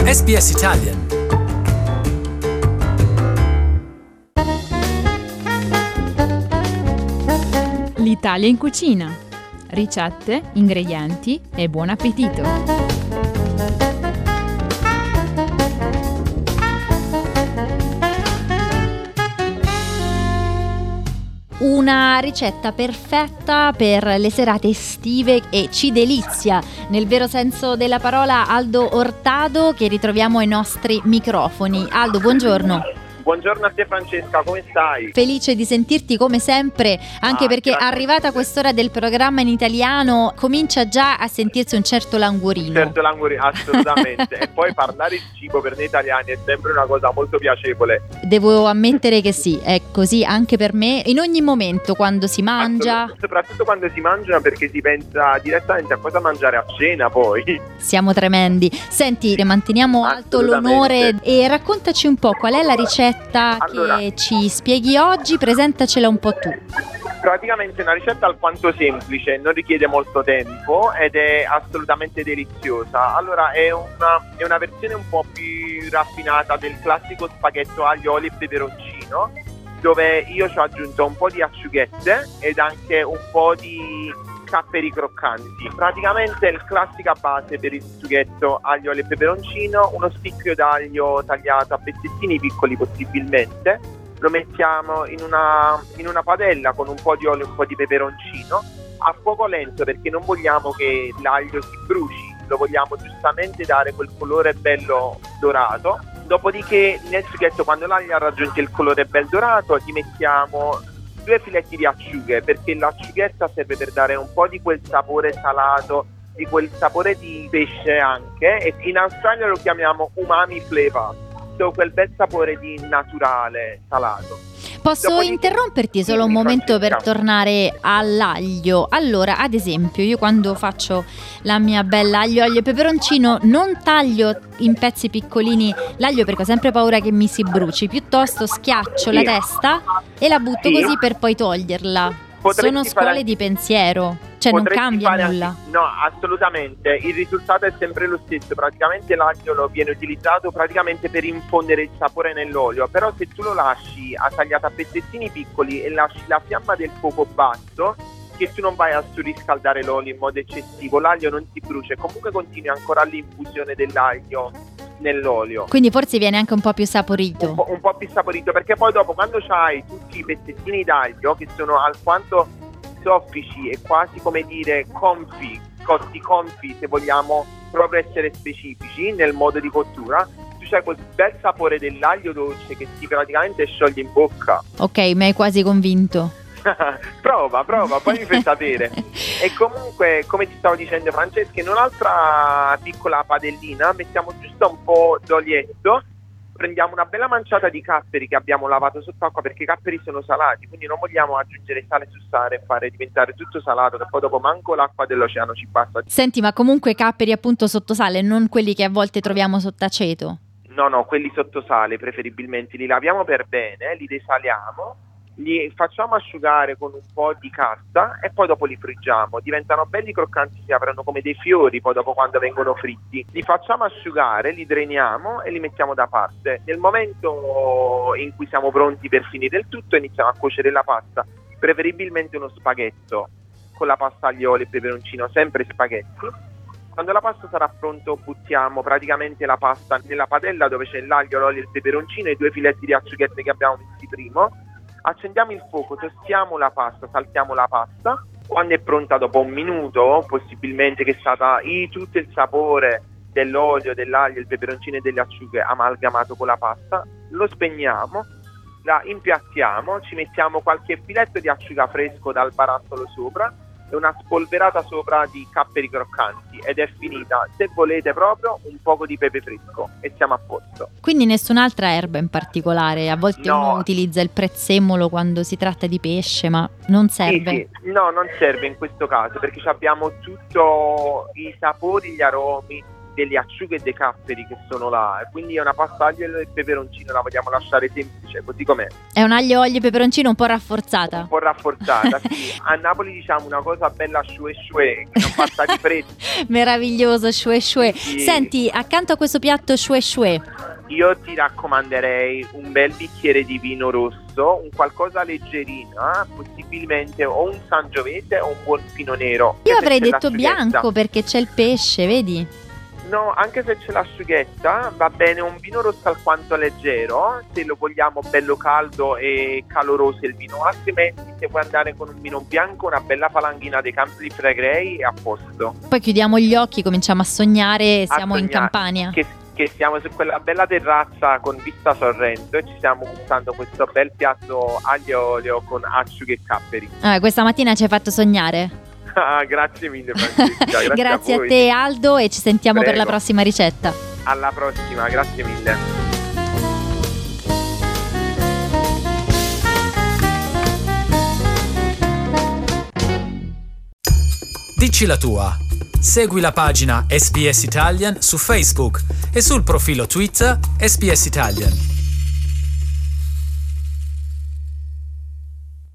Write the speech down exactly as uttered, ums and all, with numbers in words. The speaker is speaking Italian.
S B S Italian. L'Italia in cucina. Ricette, ingredienti e buon appetito. Una ricetta perfetta per le serate estive e ci delizia, nel vero senso della parola, Aldo Ortado, che ritroviamo ai nostri microfoni. Aldo, buongiorno. Buongiorno a te Francesca, come stai? Felice di sentirti come sempre, anche ah, perché arrivata quest'ora del programma in italiano comincia già a sentirsi un certo languorino. Un certo languorino, assolutamente. E poi parlare di cibo per noi italiani è sempre una cosa molto piacevole. Devo ammettere che sì, è così anche per me, in ogni momento quando si mangia. Soprattutto quando si mangia, perché si pensa direttamente a cosa mangiare a cena poi. Siamo tremendi. Senti, manteniamo alto l'onore e raccontaci un po' qual è la ricetta allora, che ci spieghi oggi, presentacela un po' tu. Praticamente è una ricetta alquanto semplice, non richiede molto tempo ed è assolutamente deliziosa. Allora è una, è una versione un po' più raffinata del classico spaghetto aglio, olio e peperoncino, dove io ci ho aggiunto un po' di acciughette ed anche un po' di capperi croccanti. Praticamente è la classica base per il sughetto aglio e peperoncino, uno spicchio d'aglio tagliato a pezzettini piccoli possibilmente, lo mettiamo in una, in una padella con un po' di olio e un po' di peperoncino a fuoco lento, perché non vogliamo che l'aglio si bruci, lo vogliamo giustamente dare quel colore bello dorato. Dopodiché nel sughetto, quando l'aglio ha raggiunto il colore bel dorato, gli mettiamo due filetti di acciughe, perché l'acciughetta serve per dare un po' di quel sapore salato, di quel sapore di pesce anche, e in Australia lo chiamiamo umami flavor, cioè quel bel sapore di naturale salato. Posso Dopodiché, interromperti solo un momento per tornare all'aglio? Allora, ad esempio, io quando faccio la mia bella aglio, olio e peperoncino non taglio in pezzi piccolini l'aglio perché ho sempre paura che mi si bruci, piuttosto schiaccio sì. la testa e la butto sì. così per poi toglierla. Potresti Sono scuole fare... di pensiero, cioè non cambia nulla. Anche... No, assolutamente, il risultato è sempre lo stesso. Praticamente l'aglio viene utilizzato praticamente per infondere il sapore nell'olio, però se tu lo lasci a tagliato a pezzettini piccoli e lasci la fiamma del fuoco basso, che tu non vai a surriscaldare l'olio in modo eccessivo, l'aglio non si brucia e comunque continui ancora l'infusione dell'aglio nell'olio. Quindi forse viene anche un po' più saporito. Un po', un po' più saporito, perché poi dopo, quando c'hai tutti i pezzettini d'aglio che sono alquanto soffici e quasi, come dire, confi, cotti confi, se vogliamo proprio essere specifici nel modo di cottura, tu c'hai quel bel sapore dell'aglio dolce che si praticamente scioglie in bocca. Ok, mi hai quasi convinto. prova, prova, poi mi fai sapere. E comunque, come ti stavo dicendo Francesca, in un'altra piccola padellina mettiamo giusto un po' d'olietto, prendiamo una bella manciata di capperi che abbiamo lavato sott'acqua, perché i capperi sono salati, quindi non vogliamo aggiungere sale su sale e fare diventare tutto salato, che poi dopo manco l'acqua dell'oceano ci passa. Senti, ma comunque capperi appunto sotto sale, non quelli che a volte troviamo sotto aceto? No, no, quelli sotto sale preferibilmente, li laviamo per bene, li desaliamo, li facciamo asciugare con un po' di carta e poi dopo li friggiamo. Diventano belli croccanti, si aprono come dei fiori poi dopo quando vengono fritti. Li facciamo asciugare, li dreniamo e li mettiamo da parte. Nel momento in cui siamo pronti per finire il tutto, iniziamo a cuocere la pasta, preferibilmente uno spaghetto con la pasta aglio, olio e peperoncino, sempre spaghetti. Quando la pasta sarà pronta, buttiamo praticamente la pasta nella padella dove c'è l'aglio, l'olio e il peperoncino e i due filetti di acciughette che abbiamo messi prima. Accendiamo il fuoco, tostiamo la pasta, saltiamo la pasta. Quando è pronta, dopo un minuto, possibilmente, che è stata i, tutto il sapore dell'olio, dell'aglio, il peperoncino e delle acciughe amalgamato con la pasta, lo spegniamo, la impiattiamo, ci mettiamo qualche filetto di acciuga fresco dal barattolo sopra e una spolverata sopra di capperi croccanti ed è finita. Se volete proprio un poco di pepe fresco e siamo a posto. Quindi nessun'altra erba in particolare? A volte no. uno utilizza il prezzemolo quando si tratta di pesce, ma non serve? Sì, sì. No, non serve in questo caso, perché abbiamo tutti i sapori, gli aromi delle acciughe e dei capperi che sono là, e quindi è una pasta aglio e peperoncino, la vogliamo lasciare semplice pesce, così com'è. È un aglio, olio e peperoncino un po' rafforzata. Un po' rafforzata, sì. A Napoli diciamo una cosa bella shue shue, che non passa di freddo. Meraviglioso, shue shue. Sì. Senti, accanto a questo piatto shue shue, Io ti raccomanderei un bel bicchiere di vino rosso, un qualcosa leggerino, eh? Possibilmente o un Sangiovese o un buon vino nero. io Anche se avrei c'è detto l'asciughetta. bianco perché c'è il pesce, vedi? No, anche se c'è l'asciughetta va bene un vino rosso alquanto leggero, se lo vogliamo bello caldo e caloroso il vino, altrimenti se vuoi andare con un vino bianco, una bella palanghina dei Campi di Flegrei è a posto. Poi chiudiamo gli occhi, cominciamo a sognare, A siamo in sognare Campania. Che, che siamo su quella bella terrazza con vista Sorrento e ci stiamo gustando questo bel piatto aglio e olio con acciughe e capperi. Ah, questa mattina ci hai fatto sognare. Ah, grazie mille Francesca, grazie, Grazie a, a voi. te Aldo e ci sentiamo per Prego. la prossima ricetta. Alla prossima, grazie mille. Dici la tua. Segui la pagina S B S Italian su Facebook e sul profilo Twitter S B S Italian.